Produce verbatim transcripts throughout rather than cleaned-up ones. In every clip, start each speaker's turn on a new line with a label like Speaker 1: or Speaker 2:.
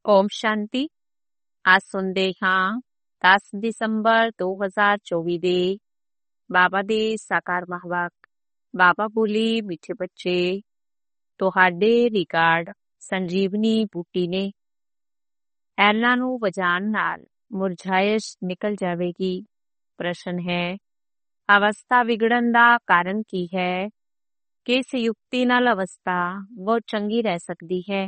Speaker 1: ਓਮ ਸ਼ਾਂਤੀ। ਅੱਜ ਸੁਣਦੇ ਹਾਂ ਦਸ ਦਸੰਬਰ ਦੋ ਹਜ਼ਾਰ ਚੌਵੀ ਦੇ ਬਾਬਾ ਦੇ ਸਾਕਾਰ ਮਹਾਵਾਕ। ਬਾਬਾ ਬੋਲੀ, ਮਿੱਠੇ ਬੱਚੇ, ਤੁਹਾਡੇ ਰਿਕਾਰਡ ਸੰਜੀਵਨੀ ਬੂਟੀ ਨੇ। ਇਹਨਾਂ ਨੂੰ ਵਜਾਣ ਨਾਲ ਮੁਰਝਾਇਸ਼ ਨਿਕਲ ਜਾਵੇਗੀ। ਪ੍ਰਸ਼ਨ ਹੈ, ਅਵਸਥਾ ਵਿਗੜਨ ਦਾ ਕਾਰਨ ਕੀ ਹੈ? ਕਿਸ ਯੁਕਤੀ ਨਾਲ ਅਵਸਥਾ ਬਹੁਤ ਚੰਗੀ ਰਹਿ ਸਕਦੀ ਹੈ?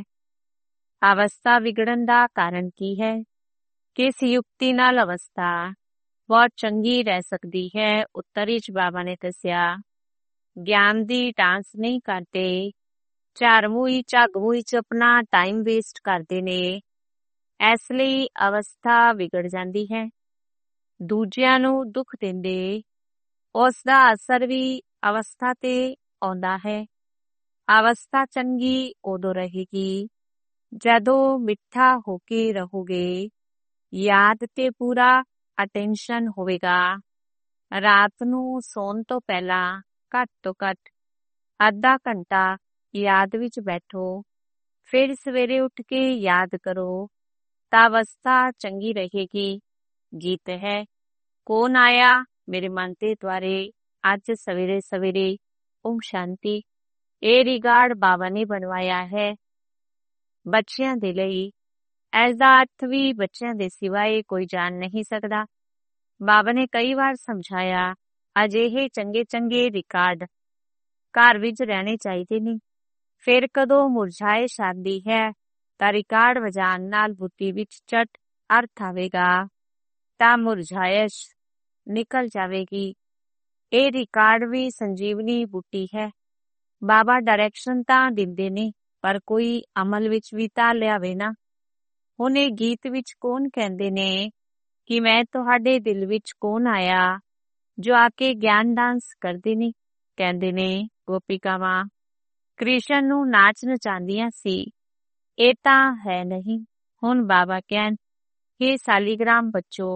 Speaker 1: ਅਵਸਥਾ ਵਿਗੜਨ ਦਾ ਕਾਰਨ ਕੀ ਹੈ? ਕਿਸ ਯੁਕਤੀ ਨਾਲ ਅਵਸਥਾ ਬਹੁਤ ਚੰਗੀ ਰਹਿ ਸਕਦੀ ਹੈ? ਉੱਤਰ ਵਿੱਚ ਬਾਬਾ ਨੇ ਦੱਸਿਆ, ਗਿਆਨ ਦੀ ਟਾਂਸ ਨਹੀਂ ਕਰਦੇ, ਝਾਰਮੂਈ ਝਾਗਮੂਈ ਚ ਆਪਣਾ ਟਾਈਮ ਵੇਸਟ ਕਰਦੇ ਨੇ। ਇਸ ਲਈ ਅਵਸਥਾ ਵਿਗੜ ਜਾਂਦੀ ਹੈ। ਦੂਜਿਆਂ ਨੂੰ ਦੁੱਖ ਦਿੰਦੇ, ਉਸ ਦਾ ਅਸਰ ਵੀ ਅਵਸਥਾ ਤੇ ਆਉਂਦਾ ਹੈ। ਅਵਸਥਾ ਚੰਗੀ ਉਦੋਂ ਰਹੇਗੀ ਜਦੋਂ ਮਿੱਠਾ ਹੋ ਕੇ ਰਹੋਗੇ, ਯਾਦ ਤੇ ਪੂਰਾ ਅਟੈਂਸ਼ਨ ਹੋਵੇਗਾ। ਰਾਤ ਨੂੰ ਸੌਣ ਤੋਂ ਪਹਿਲਾਂ ਘੱਟ ਤੋਂ ਘੱਟ ਅੱਧਾ ਘੰਟਾ ਯਾਦ ਵਿੱਚ ਬੈਠੋ, ਫਿਰ ਸਵੇਰੇ ਉੱਠ ਕੇ ਯਾਦ ਕਰੋ ਤਾਂ ਅਵਸਥਾ ਚੰਗੀ ਰਹੇਗੀ। ਗੀਤ ਹੈ, ਕੌਣ ਆਇਆ ਮੇਰੇ ਮਨ ਦੇ ਦੁਆਰੇ ਅੱਜ ਸਵੇਰੇ ਸਵੇਰੇ। ਓਮ ਸ਼ਾਂਤੀ। ਇਹ ਰਿਕਾਰਡ ਬਾਬਾ ਨੇ ਬਣਵਾਇਆ ਹੈ ਬੱਚਿਆਂ ਦੇ ਲਈ। ਇਸ ਦਾ ਅਰਥ ਵੀ ਬੱਚਿਆਂ ਦੇ ਸਿਵਾਏ ਕੋਈ ਜਾਣ ਨਹੀਂ ਸਕਦਾ। ਬਾਬਾ ਨੇ ਕਈ ਵਾਰ ਸਮਝਾਇਆ, ਅਜਿਹੇ ਚੰਗੇ ਚੰਗੇ ਰਿਕਾਰਡ ਘਰ ਵਿੱਚ ਰਹਿਣੇ ਚਾਹੀਦੇ ਨੇ। ਫਿਰ ਕਦੋਂ ਮੁਰਝਾਇਸ਼ ਆਉਂਦੀ ਹੈ ਤਾਂ ਰਿਕਾਰਡ ਵਜਾਣ ਨਾਲ ਬੁੱਧੀ ਵਿੱਚ ਝਟ ਅਰਥ ਆਵੇਗਾ ਤਾਂ ਮੁਰਝਾਇਸ਼ ਨਿਕਲ ਜਾਵੇਗੀ। ਇਹ ਰਿਕਾਰਡ ਵੀ ਸੰਜੀਵਨੀ ਬੂਟੀ ਹੈ। ਬਾਬਾ ਡਾਇਰੈਕਸ਼ਨ ਤਾਂ ਦਿੰਦੇ ਨੇ, ਪਰ ਕੋਈ ਅਮਲ ਵਿੱਚ ਵੀ ਤਾਂ ਲਿਆਵੇ ਨਾ। ਹੁਣ ਇਹ ਗੀਤ ਵਿੱਚ ਕੌਣ ਕਹਿੰਦੇ ਨੇ ਕਿ ਮੈਂ ਤੁਹਾਡੇ ਦਿਲ ਵਿੱਚ ਕੌਣ ਆਇਆ, ਜੋ ਆ ਕੇ ਗਿਆਨ ਡਾਂਸ ਕਰਦੇ ਨੇ। ਕਹਿੰਦੇ ਨੇ ਗੋਪਿਕਾਵਾਂ ਕ੍ਰਿਸ਼ਨ ਨੂੰ ਨਾਚ ਨਚਾਉਂਦੀਆਂ ਸੀ। ਇਹ ਤਾਂ ਹੈ ਨਹੀਂ। ਹੁਣ ਬਾਬਾ ਕਹਿਣ, ਹੇ ਸਾਲੀਗ੍ਰਾਮ ਬੱਚੋ,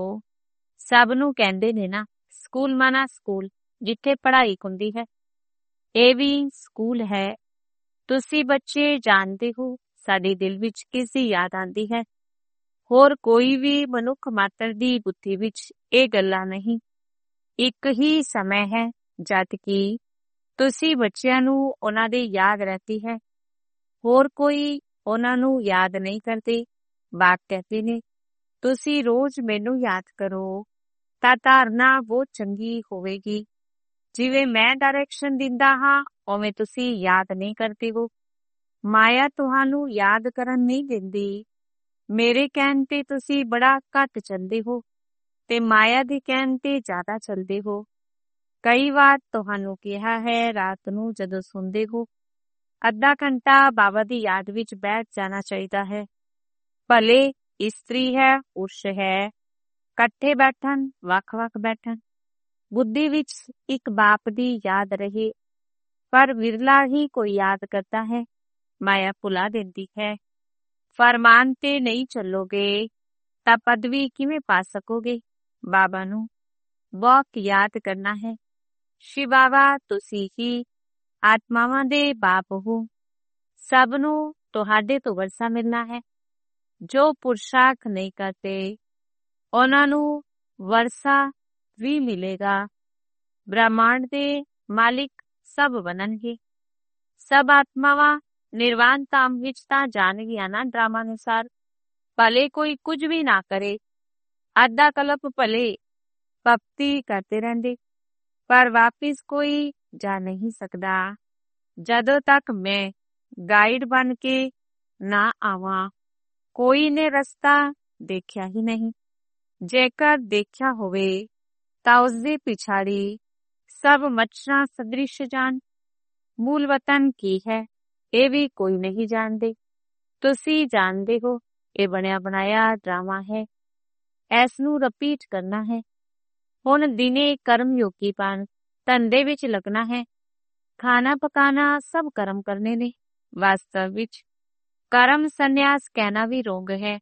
Speaker 1: ਸਭ ਨੂੰ ਕਹਿੰਦੇ ਨੇ ਨਾ ਸਕੂਲ ਮਾਨਾ ਸਕੂਲ, ਜਿੱਥੇ ਪੜ੍ਹਾਈ ਹੁੰਦੀ ਹੈ। ਇਹ ਵੀ ਸਕੂਲ ਹੈ। ਤੁਸੀਂ ਬੱਚੇ ਜਾਣਦੇ ਹੋ ਸਾਡੇ ਦਿਲ ਵਿੱਚ ਕਿਸ ਦੀ ਯਾਦ ਆਉਂਦੀ ਹੈ। ਹੋਰ ਕੋਈ ਵੀ ਮਨੁੱਖ ਮਾਤਰ ਦੀ ਬੁੱਧੀ ਵਿੱਚ ਇਹ ਗੱਲਾਂ ਨਹੀਂ। ਇੱਕ ਹੀ ਸਮੇਂ ਹੈ ਜਦ ਕਿ ਤੁਸੀਂ ਬੱਚਿਆਂ ਨੂੰ ਉਹਨਾਂ ਦੀ ਯਾਦ ਰਹਿੰਦੀ ਹੈ। ਹੋਰ ਕੋਈ ਉਹਨਾਂ ਨੂੰ ਯਾਦ ਨਹੀਂ ਕਰਦੇ। ਬਾਪ ਕਹਿੰਦੇ ਨੇ, ਤੁਸੀਂ ਰੋਜ਼ ਮੈਨੂੰ ਯਾਦ ਕਰੋ ਤਾਂ ਧਾਰਨਾ ਬਹੁਤ ਚੰਗੀ ਹੋਵੇਗੀ। ਜਿਵੇਂ ਮੈਂ ਡਾਇਰੈਕਸ਼ਨ ਦਿੰਦਾ ਹਾਂ, ਉਵੇਂ ਤੁਸੀਂ ਯਾਦ ਨਹੀਂ ਕਰਦੇ ਹੋ। ਮਾਇਆ ਤੁਹਾਨੂੰ ਯਾਦ ਕਰਨ ਨਹੀਂ ਦਿੰਦੀ। ਮੇਰੇ ਕਹਿਣ ਤੇ ਤੁਸੀਂ ਬੜਾ ਘੱਟ ਚੱਲਦੇ ਹੋ ਤੇ ਮਾਇਆ ਦੇ ਕਹਿਣ ਤੇ ਜ਼ਿਆਦਾ ਚੱਲਦੇ ਹੋ। ਕਈ ਵਾਰ ਤੁਹਾਨੂੰ ਕਿਹਾ ਹੈ, ਰਾਤ ਨੂੰ ਜਦੋਂ ਸੌਂਦੇ ਹੋ ਅੱਧਾ ਘੰਟਾ ਬਾਬਾ ਦੀ ਯਾਦ ਵਿੱਚ ਬੈਠ ਜਾਣਾ ਚਾਹੀਦਾ ਹੈ। ਭਲੇ ਇਸਤਰੀ ਹੈ, ਪੁਰਸ਼ ਹੈ, ਇਕੱਠੇ ਬੈਠਣ, ਵੱਖ-ਵੱਖ ਬੈਠਣ, ਬੁੱਧੀ ਵਿੱਚ ਇੱਕ ਬਾਪ ਦੀ ਯਾਦ ਰਹੇ। ਪਰ ਵਿਰਲਾ ਹੀ ਕੋਈ ਯਾਦ ਕਰਦਾ ਹੈ। ਮਾਇਆ ਭੁਲਾ ਦਿੰਦੀ ਹੈ। ਫਰਮਾਨ ਤੇ ਨਹੀਂ ਚੱਲੋਗੇ ਤਾਂ ਪਦਵੀ ਕਿਵੇਂ ਪਾ ਸਕੋਗੇ? ਬਾਬਾ ਨੂੰ ਬਹੁਤ ਯਾਦ ਕਰਨਾ ਹੈ। ਸ਼ਿਵ ਬਾਬਾ, ਤੁਸੀਂ ਹੀ ਆਤਮਾਵਾਂ ਦੇ ਬਾਪ ਹੋ। ਸਭ ਨੂੰ ਤੁਹਾਡੇ ਤੋਂ ਵਰਸਾ ਮਿਲਣਾ ਹੈ। ਜੋ ਪੁਰਸ਼ਾਰਥ ਨਹੀਂ ਕਰਦੇ, ਉਹਨਾਂ ਨੂੰ ਵਰਸਾ ਵੀ ਮਿਲੇਗਾ। ਬ੍ਰਹਮਾਂਡ ਦੇ ਮਾਲਿਕ ਸਭ ਬਣਨਗੇ। ਸਭ ਆਤਮਾਵਾਂ ਨਿਰਵਾਣ ਧਾਮ ਵਿੱਚ ਤਾਂ ਜਾਣਗੀਆਂ ਨਾ ਡਰਾਮਾ ਅਨੁਸਾਰ। ਭਲੇ ਕੋਈ ਕੁਝ ਵੀ ਨਾ ਕਰੇ, ਅੱਧਾ ਕਲਪ ਭਲੇ ਭਗਤੀ ਕਰਦੇ ਰਹਿੰਦੇ, ਪਰ ਵਾਪਿਸ ਕੋਈ ਜਾ ਨਹੀਂ ਸਕਦਾ ਜਦੋਂ ਤੱਕ ਮੈਂ ਗਾਈਡ ਬਣ ਕੇ ਨਾ ਆਵਾਂ। ਕੋਈ ਨੇ ਰਸਤਾ ਦੇਖਿਆ ਹੀ ਨਹੀਂ। ਜੇਕਰ ਦੇਖਿਆ ਹੋਵੇ ਤਾਂ ਉਸਦੇ ਪਿਛਾੜੀ ਸਭ ਮੱਛਰਾਂ ਸਦ੍ਰਿਸ਼ ਜਾਣ। ਮੂਲ ਵਤਨ ਕੀ ਹੈ, ਇਹ ਵੀ ਕੋਈ ਨਹੀਂ ਜਾਣਦੇ। ਤੁਸੀਂ ਜਾਣਦੇ ਹੋ, ਇਹ ਬਣਿਆ ਬਣਾਇਆ ਡਰਾਮਾ ਹੈ। ਇਸ ਨੂੰ ਰਿਪੀਟ ਕਰਨਾ ਹੈ। ਹੁਣ ਦਿਨੇ ਕਰਮ ਯੋਗੀ ਬਣ ਧੰਦੇ ਵਿੱਚ ਲੱਗਣਾ ਹੈ। ਖਾਣਾ ਪਕਾਣਾ ਸਭ ਕਰਮ ਕਰਨੇ ਨੇ। ਵਾਸਤਵ ਵਿੱਚ ਕਰਮ ਸੰਨਿਆਸ ਕਹਿਣਾ ਵੀ ਰੋਂਗ ਹੈ।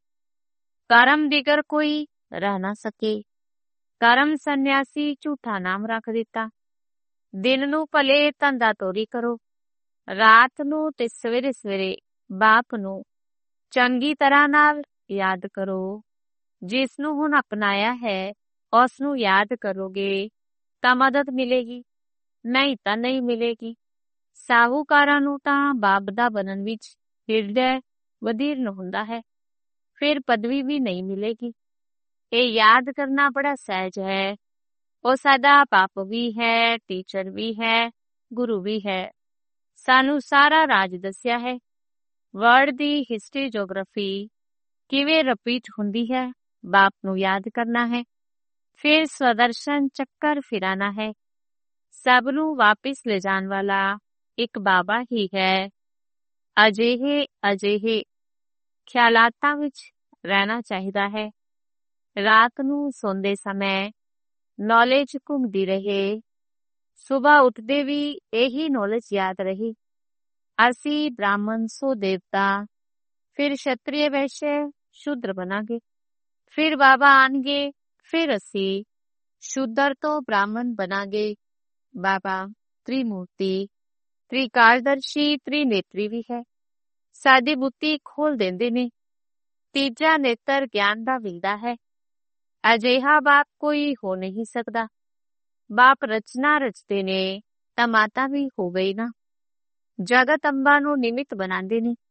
Speaker 1: ਕਰਮ ਦਿਗਰ ਕੋਈ ਰਹਿ ਨਾ ਸਕੇ। ਕਰਮ ਸੰਨਿਆਸੀ ਝੂਠਾ ਨਾਮ ਰੱਖ ਦਿੱਤਾ। ਦਿਨ ਨੂੰ ਭਲੇ ਧੰਦਾ ਤੋਰੀ ਕਰੋ, ਰਾਤ ਨੂੰ ਤੇ ਸਵੇਰੇ ਸਵੇਰੇ ਬਾਪ ਨੂੰ ਚੰਗੀ ਤਰ੍ਹਾਂ ਨਾਲ ਯਾਦ ਕਰੋ। ਜਿਸ ਨੂੰ ਹੁਣ ਅਪਣਾਇਆ ਹੈ ਉਸ ਨੂੰ ਯਾਦ ਕਰੋਗੇ ਤਾਂ ਮਦਦ ਮਿਲੇਗੀ, ਨਹੀਂ ਤਾਂ ਨਹੀਂ ਮਿਲੇਗੀ। ਸਾਹੂਕਾਰਾਂ ਨੂੰ ਤਾਂ ਬਾਪ ਦਾ ਬਣਨ ਵਿੱਚ ਹਿਰਦੈ ਵਧੀਰਨ ਹੁੰਦਾ ਹੈ, ਫਿਰ ਪਦਵੀ ਵੀ ਨਹੀਂ ਮਿਲੇਗੀ। ਇਹ ਯਾਦ ਕਰਨਾ ਬੜਾ ਸਹਿਜ ਹੈ। ਉਹ ਸਾਡਾ ਬਾਪ ਵੀ ਹੈ, ਟੀਚਰ ਵੀ ਹੈ, ਗੁਰੂ ਵੀ ਹੈ। ਸਾਨੂੰ ਸਾਰਾ ਰਾਜ ਦੱਸਿਆ ਹੈ। ਵਰਲਡ ਦੀ ਹਿਸਟਰੀ ਜੋਗ੍ਰਾਫੀ ਕਿਵੇਂ ਰਿਪੀਟ ਹੁੰਦੀ ਹੈ, ਬਾਪ ਨੂੰ ਯਾਦ ਕਰਨਾ ਹੈ। ਫਿਰ ਸਵਦਰਸ਼ਨ ਚੱਕਰ ਫਿਰਾਣਾ ਹੈ। ਸਭ ਨੂੰ ਵਾਪਿਸ ਲੈ ਜਾਣ ਵਾਲਾ ਇੱਕ ਬਾਬਾ ਹੀ ਹੈ। ਅਜਿਹੇ ਅਜਿਹੇ ਖਿਆਲਾਤਾਂ ਵਿੱਚ ਰਹਿਣਾ ਚਾਹੀਦਾ ਹੈ। ਰਾਤ ਨੂੰ ਸੌਂਦੇ ਸਮੇਂ ਨੌਲੇਜ ਘੁੰਮਦੀ ਰਹੇ, ਸੁਬਾਹ ਉੱਠਦੇ ਵੀ ਇਹੀ ਨੌਲੇਜ ਯਾਦ ਰਹੀ। ਅਸੀਂ ਬ੍ਰਾਹਮਣ ਸੋ ਦੇਵਤਾ, ਫਿਰ ਸ਼ਤਰੀਏ ਵੈਸ਼ਯ ਸ਼ੂਦਰ ਬਣਾਂਗੇ। ਫਿਰ ਬਾਬਾ ਆਣਗੇ, ਫਿਰ ਅਸੀਂ ਸ਼ੂਦਰ ਤੋਂ ਬ੍ਰਾਹਮਣ ਬਣਾਂਗੇ। ਬਾਬਾ ਤ੍ਰਿਮੂਰਤੀ, ਤ੍ਰਿਕਾਲਦਰਸ਼ੀ, ਤ੍ਰਿਨੇਤਰੀ ਵੀ ਹੈ। ਸਾਡੀ ਬੁੱਧੀ ਖੋਲ ਦਿੰਦੇ ਨੇ। ਤੀਜਾ ਨੇਤਰ ਗਿਆਨ ਦਾ ਮਿਲਦਾ ਹੈ। ਅਜਿਹਾ ਬਾਪ ਕੋਈ ਹੋ ਨਹੀਂ ਸਕਦਾ। ਬਾਪ ਰਚਨਾ ਰਚਦੇ ਨੇ ਤਾਂ ਮਾਤਾ ਵੀ ਹੋ ਗਈ ਨਾ। ਜਗਤ ਅੰਬਾ ਨੂੰ ਨਿਮਿਤ ਬਣਾਉਂਦੇ ਨੇ।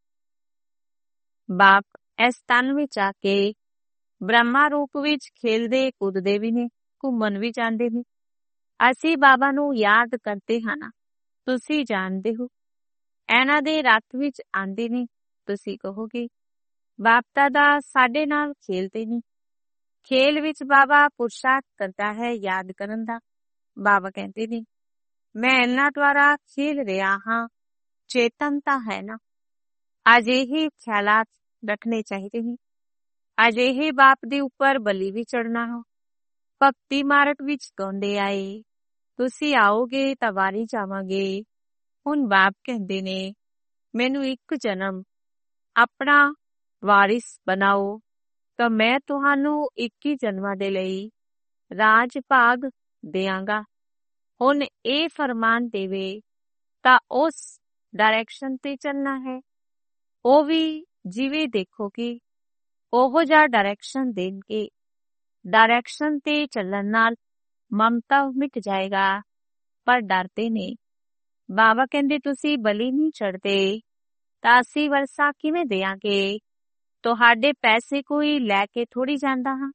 Speaker 1: ਬਾਪ ਇਸ ਤਨ ਵਿੱਚ ਆ ਕੇ ਬ੍ਰਹਮਾ ਰੂਪ ਵਿੱਚ ਖੇਲਦੇ ਕੁੱਦਦੇ ਵੀ ਨੇ, ਘੁੰਮਣ ਵੀ ਜਾਂਦੇ ਨੇ। ਅਸੀਂ ਬਾਬਾ ਨੂੰ ਯਾਦ ਕਰਦੇ ਹਾਂ ਨਾ, ਤੁਸੀਂ ਜਾਣਦੇ ਹੋ। ਇਹਨਾਂ ਦੇ ਰੱਥ ਵਿੱਚ ਆਂਦੇ ਨੇ। ਤੁਸੀਂ ਕਹੋਗੇ ਬਾਪ ਦਾਦਾ ਸਾਡੇ ਨਾਲ ਖੇਲਦੇ ਨਹੀਂ। ਖੇਲ ਵਿੱਚ ਬਾਬਾ ਪੁਰਸ਼ਾਰਥ ਕਰਦਾ ਹੈ ਯਾਦ ਕਰਨ ਦਾ। ਬਾਬਾ ਕਹਿੰਦੇ ਨੇ ਮੈਂ ਇਹਨਾਂ ਦੁਆਰਾ ਖੇਲ ਰਿਹਾ ਹਾਂ, ਚੇਤਨ ਤਾਂ ਹੈ ਨਾ। ਅਜਿਹੇ ਖਿਆਲਾਤ ਰੱਖਣੇ ਚਾਹੀਦੇ ਨੇ। ਅਜਿਹੇ ਬਾਪ ਦੇ ਉੱਪਰ ਬਲੀ ਵੀ ਚੜਨਾ ਹੋ। ਭਗਤੀ ਮਾਰਗ ਵਿੱਚ ਗਾਉਂਦੇ ਆਏ, ਤੁਸੀਂ ਆਓਗੇ ਤਾਂ ਵਾਰੀ ਜਾਵਾਂਗੇ। ਹੁਣ ਬਾਪ ਕਹਿੰਦੇ ਨੇ ਮੈਨੂੰ ਇੱਕ ਜਨਮ ਆਪਣਾ ਵਾਰਿਸ ਬਣਾਓ ਤਾਂ ਮੈਂ ਤੁਹਾਨੂੰ ਇੱਕੀ ਜਨਮਾਂ ਦੇ ਲਈ ਰਾਜ ਭਾਗ ਦਿਆਂਗਾ। ਹੁਣ ਇਹ ਫਰਮਾਨ ਦੇਵੇ ਤਾਂ ਉਸ ਡਾਇਰੈਕਸ਼ਨ ਤੇ ਚੱਲਣਾ ਹੈ। ਉਹ ਵੀ ਜਿਵੇਂ ਦੇਖੋਗੇ ਉਹੋ ਜਿਹਾ ਡਾਇਰੈਕਸ਼ਨ ਦੇਣਗੇ। ਡਾਇਰੈਕਸ਼ਨ ਤੇ ਚੱਲਣ ਨਾਲ ਮਮਤਾ ਮਿਟ ਜਾਏਗਾ, ਪਰ ਡਰਦੇ ਨੇ। ਬਾਬਾ ਕਹਿੰਦੇ ਤੁਸੀਂ ਬਲੀ ਨਹੀਂ ਚੜਦੇ ਤਾਂ ਅਸੀਂ ਵਰਸਾ ਕਿਵੇਂ ਦਿਆਂਗੇ? ਤੁਹਾਡੇ ਪੈਸੇ ਕੋਈ ਲੈ ਕੇ ਥੋੜੀ ਜਾਂਦਾ ਹਾਂ।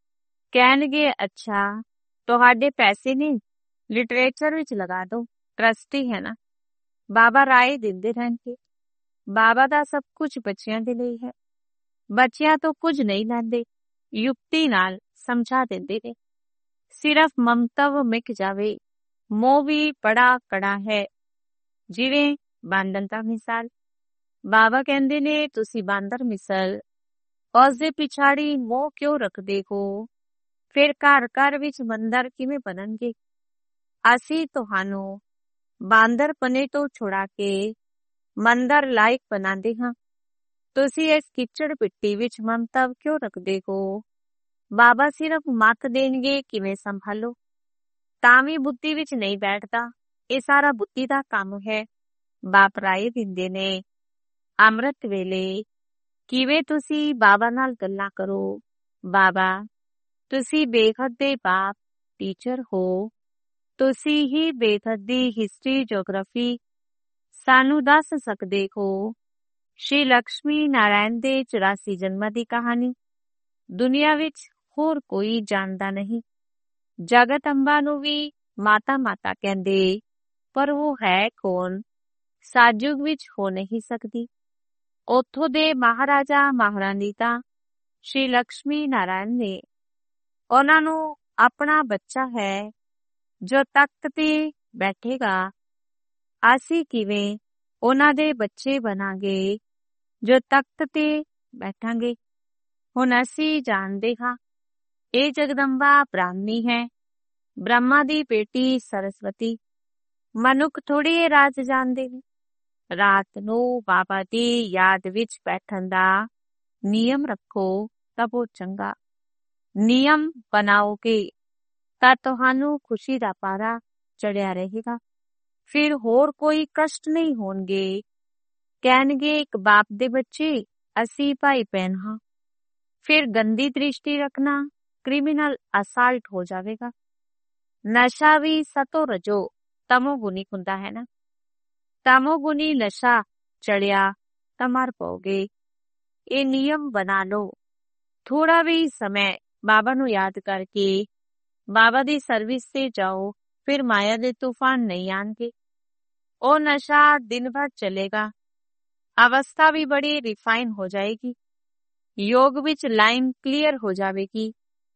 Speaker 1: ਕਹਿਣਗੇ ਅੱਛਾ ਤੁਹਾਡੇ ਪੈਸੇ ਨੇ, ਲਿਟਰੇਚਰ ਵਿੱਚ ਲਗਾ ਦੋ, ਟਰਸਟੀ ਹੈ ਨਾ। ਬਾਬਾ ਰਾਏ ਦਿੰਦੇ ਰਹਿਣਗੇ। ਬਾਬਾ ਦਾ ਸਭ ਕੁਝ ਬੱਚਿਆਂ ਦੇ ਲਈ ਹੈ। ਬੱਚਿਆਂ ਤੋਂ ਕੁਝ ਨਹੀਂ ਲੈਂਦੇ, ਯੁਕਤੀ ਨਾਲ ਸਮਝਾ ਦਿੰਦੇ ਨੇ। ਸਿਰਫ ਮਮਤਵ ਮਿਟ ਜਾਵੇ। ਮੋਹ ਵੀ ਬੜਾ ਕੜਾ ਹੈ, ਜਿਵੇਂ ਬਾਂਦਰ ਦਾ ਮਿਸਾਲ। ਬਾਬਾ ਕਹਿੰਦੇ ਨੇ ਤੁਸੀਂ ਬਾਂਦਰ ਮਿਸਲ ਉਸ ਦੇ ਪਿਛਾੜੀ ਮੋਹ ਕਿਉਂ ਰੱਖਦੇ ਹੋ? ਫਿਰ ਘਰ ਘਰ ਵਿੱਚ ਮੰਦਰ ਕਿਵੇਂ ਬਣਨਗੇ? ਅਸੀਂ ਤੁਹਾਨੂੰ ਬਾਂਦਰ ਪਨੇ ਤੋਂ ਛੁੜਾ ਕੇ ਮੰਦਰ ਲਾਇਕ ਬਣਾਉਂਦੇ ਹਾਂ। ਤੁਸੀਂ ਇਸ ਕਿਚੜ ਪਿੱਟੀ ਵਿੱਚ ਮਮਤਵ ਕਿਉਂ ਰੱਖਦੇ ਹੋ? ਬਾਬਾ ਸਿਰਫ ਮੱਤ ਦੇਣਗੇ ਕਿਵੇਂ ਸੰਭਾਲੋ, ਤਾਂ ਵੀ ਬੁੱਧੀ ਵਿੱਚ ਨਹੀਂ ਬੈਠਦਾ। ਇਹ ਸਾਰਾ ਬੁੱਧੀ ਦਾ ਕੰਮ ਹੈ। ਬਾਪ ਰਾਏ ਦਿੰਦੇ ਨੇ ਅੰਮ੍ਰਿਤ ਵੇਲੇ ਕਿਵੇਂ ਤੁਸੀਂ ਬਾਬਾ ਨਾਲ ਗੱਲਾਂ ਕਰੋ। ਬਾਬਾ ਤੁਸੀਂ ਬੇਖਤ ਦੇ ਬਾਪ ਟੀਚਰ ਹੋ। ਤੁਸੀਂ ਹੀ ਬੇਖਤ ਦੀ ਹਿਸਟਰੀ ਜੋਗ੍ਰਾਫੀ ਸਾਨੂੰ ਦੱਸ ਸਕਦੇ ਹੋ। ਸ਼੍ਰੀ ਲਕਸ਼ਮੀ ਨਾਰਾਇਣ ਦੇ ਚੁਰਾਸੀ ਜਨਮਾਂ ਦੀ ਕਹਾਣੀ ਦੁਨੀਆ ਵਿੱਚ ਹੋਰ ਕੋਈ ਜਾਣਦਾ ਨਹੀਂ। ਜਗਤ ਅੰਬਾ ਨੂੰ ਵੀ ਮਾਤਾ ਮਾਤਾ ਕਹਿੰਦੇ, ਪਰ ਉਹ ਹੈ ਕੌਣ? ਸਾਜੁਗ ਵਿੱਚ ਹੋ ਨਹੀਂ ਸਕਦੀ। ਉੱਥੋਂ ਦੇ ਮਹਾਰਾਜਾ ਮਹਾਰਾਣੀ ਤਾਂ ਸ਼੍ਰੀ ਲਕਸ਼ਮੀ ਨਾਰਾਇਣ ਨੇ। ਉਹਨਾਂ ਨੂੰ ਆਪਣਾ ਬੱਚਾ ਹੈ ਜੋ ਤਖਤ ਤੇ ਬੈਠੇਗਾ। ਅਸੀਂ ਕਿਵੇਂ ਉਹਨਾਂ ਦੇ ਬੱਚੇ ਬਣਾਂਗੇ ਜੋ ਤਖਤ ਤੇ ਬੈਠਾਂਗੇ? ਹੁਣ ਅਸੀਂ ਜਾਣਦੇ ਹਾਂ ਇਹ ਜਗਦੰਬਾ ਬ੍ਰਾਹਮਣੀ ਹੈ, ਬ੍ਰਹਮਾ ਦੀ ਬੇਟੀ ਸਰਸਵਤੀ। ਮਨੁੱਖ ਥੋੜੀ ਇਹ ਰਾਜ ਜਾਣਦੇ ਨੇ। ਰਾਤ ਨੂੰ ਬਾਬਾ ਦੀ ਯਾਦ ਵਿੱਚ ਬੈਠਣ ਦਾ ਨਿਯਮ ਰੱਖੋ ਤਾਂ ਬਹੁਤ ਚੰਗਾ। ਨਿਯਮ ਬਣਾਓਗੇ ਤਾਂ ਤੁਹਾਨੂੰ ਖੁਸ਼ੀ ਦਾ ਪਾਰਾ ਚੜਿਆ ਰਹੇਗਾ। ਫਿਰ ਹੋਰ ਕੋਈ ਕਸ਼ਟ ਨਹੀਂ ਹੋਣਗੇ। ਕਹਿਣਗੇ ਇੱਕ ਬਾਪ ਦੇ ਬੱਚੇ ਅਸੀਂ ਭਾਈ ਭੈਣ ਹਾਂ। ਫਿਰ ਗੰਦੀ ਦ੍ਰਿਸ਼ਟੀ ਰੱਖਣਾ ਕ੍ਰਿਮੀਨਲ ਅਸਾਲਟ ਹੋ ਜਾਵੇਗਾ। ਨਸ਼ਾ ਵੀ ਸਤੋ ਰਜੋ ਤਮੋ ਗੁਣੀ ਹੁੰਦਾ ਹੈ ਨਾ। ਤਮੋ ਗੁਣੀ ਨਸ਼ਾ ਚੜਿਆ ਤਾਂ ਮਰ ਪਾਓਗੇ। ਇਹ ਨਿਯਮ ਬਣਾ ਲਓ। ਥੋੜਾ ਵੀ ਸਮੇਂ ਬਾਬਾ ਨੂੰ ਯਾਦ ਕਰਕੇ ਬਾਬਾ ਦੀ ਸਰਵਿਸ ਤੇ ਜਾਓ, ਫਿਰ ਮਾਇਆ ਦੇ ਤੂਫਾਨ ਨਹੀਂ ਆਣਗੇ। ਉਹ ਨਸ਼ਾ ਦਿਨ ਭਰ ਚੱਲੇਗਾ। ਅਵਸਥਾ ਵੀ ਬੜੀ ਰਿਫਾਈਨ ਹੋ ਜਾਏਗੀ। ਯੋਗ ਵਿੱਚ ਲਾਈਨ ਕਲੀਅਰ ਹੋ ਜਾਵੇਗੀ।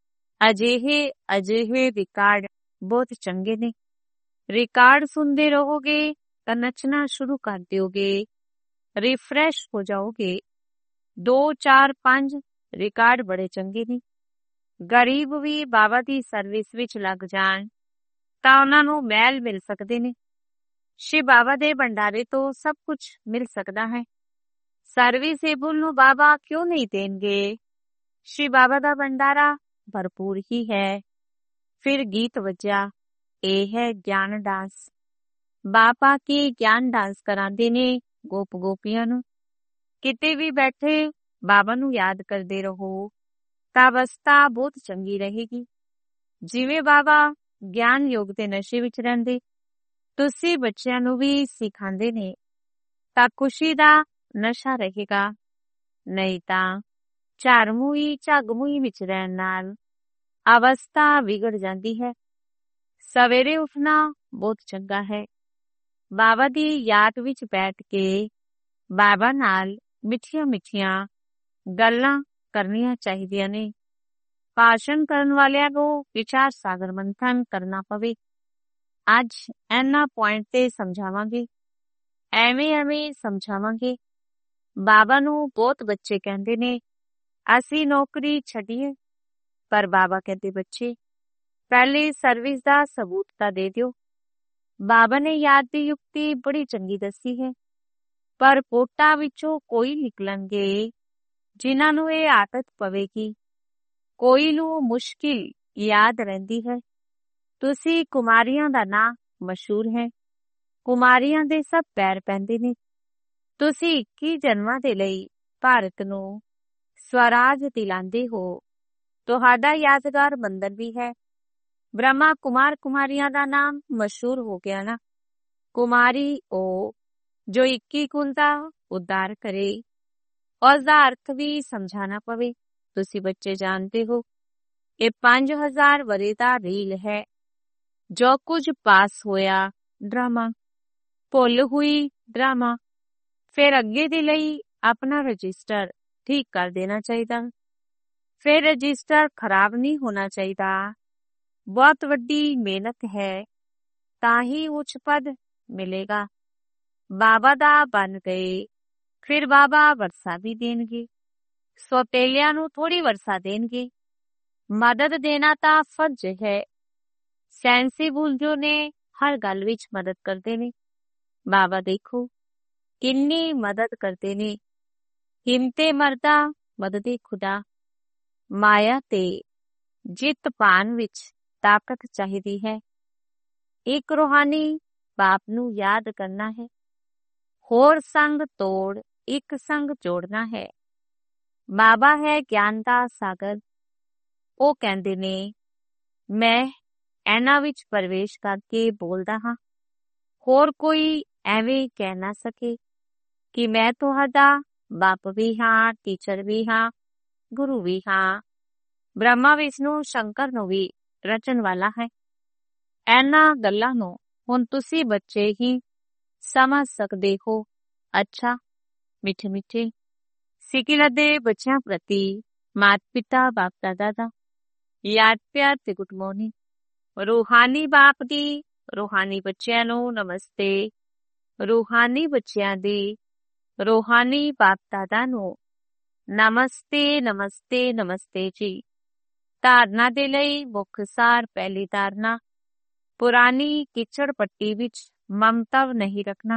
Speaker 1: ਅਜਿਹੇ ਅਜਿਹੇ ਰਿਕਾਰਡ ਬਹੁਤ ਚੰਗੇ ਨੇ। ਰਿਕਾਰਡ ਸੁਣਦੇ ਰਹੋਗੇ ਤਾਂ ਨੱਚਣਾ ਸ਼ੁਰੂ ਕਰ ਦਿਓਗੇ। ਰਿਫਰੈਸ਼ ਹੋ ਜਾਓਗੇ। ਦੋ ਚਾਰ ਪੰਜ ਰਿਕਾਰਡ ਬੜੇ ਚੰਗੇ ਨੇ। ਗਰੀਬ ਵੀ ਬਾਬਾ ਦੀ ਸਰਵਿਸ ਵਿੱਚ ਲੱਗ ਜਾਣ ਤਾਂ ਉਹਨਾਂ ਨੂੰ ਮਹਿਲ ਮਿਲ ਸਕਦੇ ਨੇ। ਸ਼ਿਵ ਬਾਬਾ ਦੇ ਭੰਡਾਰੇ ਤੋਂ ਸਭ ਕੁਝ ਮਿਲ ਸਕਦਾ ਹੈ। ਸਰਵਿਸੇਬਲ ਨੂੰ ਬਾਬਾ ਕਿਉਂ ਨਹੀਂ ਦੇਣਗੇ? ਸ਼ਿਵ ਬਾਬਾ ਦਾ ਭੰਡਾਰਾ ਭਰਪੂਰ ਹੀ ਹੈ। ਫਿਰ ਗੀਤ ਵੱਜਿਆ, ਇਹ ਹੈ ਗਿਆਨ ਡਾਂਸ। ਬਾਬਾ ਕੀ ਗਿਆਨ ਡਾਂਸ ਕਰਾਉਂਦੇ ਨੇ ਗੋਪ ਗੋਪੀਆਂ ਨੂੰ। ਕਿਤੇ ਵੀ ਬੈਠੇ ਬਾਬਾ ਨੂੰ ਯਾਦ ਕਰਦੇ ਰਹੋ ਤਾਂ ਅਵਸਥਾ ਬਹੁਤ ਚੰਗੀ ਰਹੇਗੀ। ਜਿਵੇਂ ਬਾਬਾ ਗਿਆਨ ਯੋਗ ਦੇ ਨਸ਼ੇ ਵਿੱਚ ਰਹਿੰਦੇ, ਤੁਸੀਂ ਬੱਚਿਆਂ ਨੂੰ ਵੀ ਸਿਖਾਉਂਦੇ ਨੇ ਤਾਂ ਖੁਸ਼ੀ ਦਾ ਨਸ਼ਾ ਰਹੇਗਾ। ਨਹੀਂ ਤਾਂ ਝਾਰਮੂਈ ਝਗਮੂਈ ਵਿੱਚ ਰਹਿਣ ਨਾਲ ਅਵਸਥਾ ਵਿਗੜ ਜਾਂਦੀ ਹੈ। ਸਵੇਰੇ ਉੱਠਣਾ ਬਹੁਤ ਚੰਗਾ ਹੈ। ਬਾਬਾ ਦੀ ਯਾਦ ਵਿੱਚ ਬੈਠ ਕੇ ਬਾਬਾ ਨਾਲ ਮਿੱਠੀਆਂ ਮਿੱਠੀਆਂ ਗੱਲਾਂ ਕਰਨੀਆਂ ਚਾਹੀਦੀਆਂ ਨੇ। ਭਾਸ਼ਣ ਕਰਨ ਵਾਲਿਆਂ ਨੂੰ ਵਿਚਾਰ ਸਾਗਰ ਮੰਥਨ ਕਰਨਾ ਪਵੇ। ਅੱਜ ਇਹਨਾਂ ਪੁਆਇੰਟ ਤੇ ਸਮਝਾਵਾਂਗੇ। ਐਵੇਂ ਐਵੇਂ ਸਮਝਾਵਾਂਗੇ। ਬਾਬਾ ਨੂੰ ਬਹੁਤ ਬੱਚੇ ਕਹਿੰਦੇ ਨੇ ਅਸੀਂ ਨੌਕਰੀ ਛੱਡੀਏ, ਪਰ ਬਾਬਾ ਕਹਿੰਦੇ ਬੱਚੇ ਪਹਿਲੇ ਸਰਵਿਸ ਦਾ ਸਬੂਤ ਤਾਂ ਦੇ ਦਿਓ। ਬਾਬਾ ਨੇ ਯਾਦ ਦੀ ਯੁਕਤੀ ਬੜੀ ਚੰਗੀ ਦੱਸੀ ਹੈ, ਪਰ ਪੋਟਾਂ ਵਿੱਚੋਂ ਕੋਈ ਨਿਕਲਣਗੇ ਜਿਨ੍ਹਾਂ ਨੂੰ ਇਹ ਆਦਤ ਪਵੇਗੀ। ਕੋਈ ਨੂੰ ਮੁਸ਼ਕਿਲ ਯਾਦ ਰਹਿੰਦੀ ਹੈ। ਤੁਸੀਂ ਕੁਮਾਰੀਆਂ ਦਾ ਨਾਂ ਮਸ਼ਹੂਰ ਹੈ। ਕੁਮਾਰੀਆਂ ਦੇ ਸਭ ਪੈਰ ਪੈਂਦੇ ਨੇ। ਤੁਸੀਂ ਇੱਕੀ ਜਨਮਾਂ ਦੇ ਲਈ ਭਾਰਤ ਨੂੰ ਸਵਰਾਜ ਦਿਲਾਉਂਦੇ ਹੋ। ਤੁਹਾਡਾ ਯਾਦਗਾਰ ਮੰਦਰ ਵੀ ਹੈ। ਬ੍ਰਹਮਾ ਕੁਮਾਰ ਕੁਮਾਰੀਆਂ ਦਾ ਨਾਮ ਮਸ਼ਹੂਰ ਹੋ ਗਿਆ ਨਾ। ਕੁਮਾਰੀ ਉਹ ਜੋ ਇੱਕੀ ਕੁਲ ਦਾ ਉਦਾਰ ਕਰੇ। ਉਸ ਦਾ ਅਰਥ ਵੀ ਸਮਝਾਣਾ ਪਵੇ। ਤੁਸੀਂ ਬੱਚੇ ਜਾਣਦੇ ਹੋ ਇਹ ਪੰਜ ਹਜ਼ਾਰ ਵਰੇ ਦਾ ਰੀਲ ਹੈ। ਜੋ ਕੁਝ ਪਾਸ ਹੋਇਆ ਡਰਾਮਾ, ਭੁੱਲ ਹੋਈ ਡਰਾਮਾ। ਫਿਰ ਅੱਗੇ ਦੇ ਲਈ ਆਪਣਾ ਰਜਿਸਟਰ ਠੀਕ ਕਰ ਦੇਣਾ ਚਾਹੀਦਾ। ਫਿਰ ਰਜਿਸਟਰ ਖਰਾਬ ਨਹੀਂ ਹੋਣਾ ਚਾਹੀਦਾ। ਬਹੁਤ ਵੱਡੀ ਮਿਹਨਤ ਹੈ ਤਾਂ ਹੀ ਉੱਚ ਪਦ ਮਿਲੇਗਾ। ਬਾਬਾ ਦਾ ਬਣ ਗਏ, ਫਿਰ ਬਾਬਾ ਵਰਸਾ ਵੀ ਦੇਣਗੇ। ਸੌਤੇਲਿਆਂ ਨੂੰ ਥੋੜੀ ਵਰਸਾ ਦੇਣਗੇ। ਮਦਦ ਦੇਣਾ ਤਾਂ ਫਰਜ਼ ਹੈ। ਸੈਂਸੀਬਲ ਜੋ ਨੇ ਹਰ ਗੱਲ ਵਿੱਚ ਮਦਦ ਕਰਦੇ ਨੇ। ਬਾਬਾ ਦੇਖੋ ਕਿੰਨੀ ਮਦਦ ਕਰਦੇ ਨੇ। ਹਿੰਮਤੇ ਮਰਦਾ ਮਦਦੇ ਖੁਦਾ। ਮਾਇਆ ਤੇ ਜਿੱਤ ਪਾਉਣ ਵਿੱਚ ਤਾਕਤ ਚਾਹੀਦੀ ਹੈ। ਇੱਕ ਰੂਹਾਨੀ ਬਾਪ ਨੂੰ ਯਾਦ ਕਰਨਾ ਹੈ। ਹੋਰ ਸੰਗ ਤੋੜ ਇੱਕ ਸੰਗ ਜੋੜਨਾ ਹੈ। ਬਾਬਾ ਹੈ ਗਿਆਨ ਦਾ ਸਾਗਰ। ਉਹ ਕਹਿੰਦੇ ਨੇ ਮੈਂ ਇਹਨਾਂ ਵਿੱਚ ਪ੍ਰਵੇਸ਼ ਕਰਕੇ ਬੋਲਦਾ ਹਾਂ। ਹੋਰ ਕੋਈ ਐਵੇਂ ਕਹਿ ਨਾ ਸਕੇ ਕਿ ਮੈਂ ਤੁਹਾਡਾ ਬਾਪ ਵੀ ਹਾਂ, ਟੀਚਰ ਵੀ ਹਾਂ, ਗੁਰੂ ਵੀ ਹਾਂ। ਬ੍ਰਹਮਾ ਵਿਸ਼ਨੂੰ ਸ਼ੰਕਰ ਨੂੰ ਵੀ ਰਚਣ ਵਾਲਾ ਹੈ। ਇਹਨਾਂ ਗੱਲਾਂ ਨੂੰ ਹੁਣ ਤੁਸੀਂ ਬੱਚੇ ਹੀ ਸਮਝ ਸਕਦੇ ਹੋ। ਅੱਛਾ ਮਿੱਠੇ ਮਿੱਠੇ ਸਿੱਕਿਲਾ ਦੇ ਬੱਚਿਆਂ ਪ੍ਰਤੀ ਮਾਤਾ ਪਿਤਾ ਬਾਪ ਦਾਦਾ ਦਾ ਯਾਦ ਪਿਆਰ ਤੇ ਗੁੱਡ ਮਾਰਨਿੰਗ। ਰੂਹਾਨੀ ਬਾਪ ਦੀ ਰੂਹਾਨੀ ਬੱਚਿਆਂ ਨੂੰ ਨਮਸਤੇ। ਰੂਹਾਨੀ ਬੱਚਿਆਂ ਦੀ ਰੂਹਾਨੀ ਬਾਪ ਦਾਦਾ ਨੂੰ ਨਮਸਤੇ ਨਮਸਤੇ ਨਮਸਤੇ ਜੀ। ਧਾਰਨਾ ਦੇ ਲਈ ਮੁੱਖ ਸਾਰ। ਪਹਿਲੀ ਧਾਰਨਾ ਪੁਰਾਣੀ ਕਿਚੜ ਪੱਟੀ ਵਿੱਚ ਮਮਤਾ ਨਹੀਂ ਰੱਖਣਾ।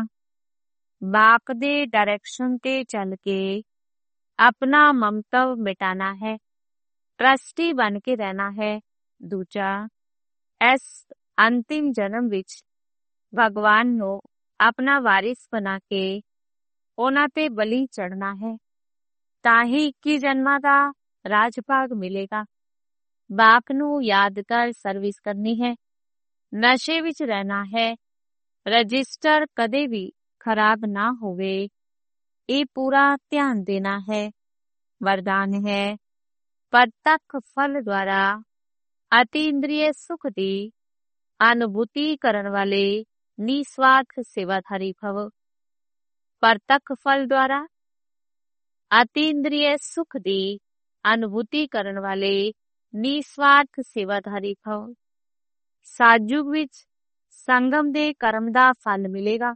Speaker 1: ਬਾਪ ਦੇ ਡਾਇਰੈਕਸ਼ਨ ਤੇ ਚੱਲ ਕੇ ਆਪਣਾ ਮਮਤਵ ਮਿਟਾਣਾ ਹੈ। ਟਰਸਟੀ ਬਣ ਕੇ ਰਹਿਣਾ ਹੈ। ਦੂਜਾ ਇਸ ਅੰਤਿਮ ਜਨਮ ਵਿੱਚ ਭਗਵਾਨ ਨੂੰ ਆਪਣਾ ਵਾਰਿਸ ਬਣਾ ਕੇ ਉਹਨਾਂ ਤੇ ਬਲੀ ਚੜਨਾ ਹੈ। ਤਾਂ ਹੀ ਇੱਕੀ ਜਨਮਾਂ ਦਾ ਰਾਜ ਭਾਗ ਮਿਲੇਗਾ। ਬਾਪ ਨੂੰ ਯਾਦ ਕਰ ਸਰਵਿਸ ਕਰਨੀ ਹੈ। ਨਸ਼ੇ ਵਿੱਚ ਰਹਿਣਾ ਹੈ। ਰਜਿਸਟਰ ਕਦੇ ਵੀ ਖਰਾਬ ਨਾ ਹੋਵੇ, ਇਹ ਪੂਰਾ ਧਿਆਨ ਦੇਣਾ ਹੈ। ਵਰਦਾਨ ਹੈ, ਪ੍ਰਤੱਖ ਫਲ ਦੁਆਰਾ ਅਤੀ ਇੰਦਰੀਏ ਸੁਖ ਦੀ ਅਨੁਭੂਤੀ ਕਰਨ ਵਾਲੇ ਨਿਸਵਾਰਥ ਸੇਵਾਧਾਰੀ ਭਵ। ਪ੍ਰਤੱਖ ਫਲ ਦੁਆਰਾ ਅਤੀ ਇੰਦਰੀਏ ਸੁਖ ਦੀ ਅਨੁਭੂਤੀ ਕਰਨ ਵਾਲੇ ਨਿਸਵਾਰਥ ਸੇਵਾਧਾਰੀ ਭਵ। ਸਾਜੂਗ ਵਿੱਚ ਸੰਗਮ ਦੇ ਕਰਮ ਦਾ ਫਲ ਮਿਲੇਗਾ,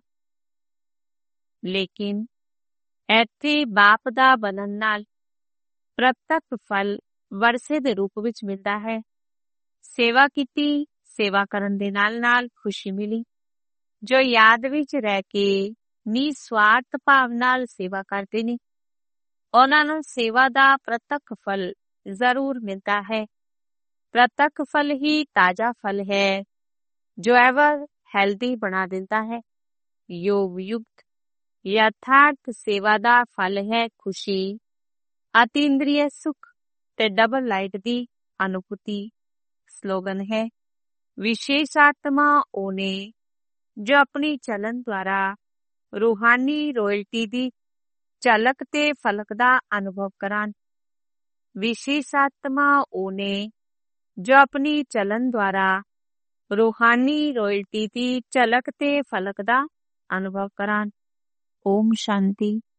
Speaker 1: ਲੇਕਿਨ ਇੱਥੇ ਬਾਪ ਦਾ ਬਣਨ ਨਾਲ ਪ੍ਰਤੱਖ ਫਲ ਵਰਸੇ ਦੇ ਰੂਪ ਵਿੱਚ ਮਿਲਦਾ ਹੈ। ਸੇਵਾ ਕੀਤੀ, ਸੇਵਾ ਕਰਨ ਦੇ ਨਾਲ ਨਾਲ ਖੁਸ਼ੀ ਮਿਲੀ। ਜੋ ਯਾਦ ਵਿੱਚ ਰਹਿ ਕੇ ਨਿਸਵਾਰਥ ਭਾਵ ਨਾਲ ਸੇਵਾ ਕਰਦੇ ਨੇ, ਉਹਨਾਂ ਨੂੰ ਸੇਵਾ ਦਾ ਪ੍ਰਤੱਖ ਫਲ ਜ਼ਰੂਰ ਮਿਲਦਾ ਹੈ। ਪ੍ਰਤੱਖ ਫਲ ਹੀ ਤਾਜ਼ਾ ਫਲ ਹੈ, ਜੋ ਐਵਰ ਹੈਲਦੀ ਬਣਾ ਦਿੰਦਾ ਹੈ। ਯੋਗ ਯੁਕਤ ਯਥਾਰਥ ਸੇਵਾ ਦਾ ਫਲ ਹੈ ਖੁਸ਼ੀ, ਅਤੀ ਇੰਦਰੀਏ ਸੁਖ ਤੇ ਡਬਲ ਲਾਈਟ ਦੀ ਅਨੁਭੂਤੀ। ਸਲੋਗਨ ਹੈ, ਵਿਸ਼ੇਸ਼ ਆਤਮਾ ਉਹ ਨੇ ਜੋ ਆਪਣੀ ਚਲਨ ਦੁਆਰਾ ਰੂਹਾਨੀ ਰੋਇਲਟੀ ਦੀ ਝਲਕ ਤੇ ਫਲਕ ਦਾ ਅਨੁਭਵ ਕਰਾਨ। ਵਿਸ਼ੇਸ਼ ਆਤਮਾ ਉਹ ਨੇ ਜੋ ਆਪਣੀ ਚਲਨ ਦੁਆਰਾ ਰੂਹਾਨੀ ਰੋਇਲਟੀ ਦੀ ਝਲਕ ਤੇ ਫਲਕ ਦਾ ਅਨੁਭਵ ਕਰਾਨ। ਓਮ ਸ਼ਾਂਤੀ।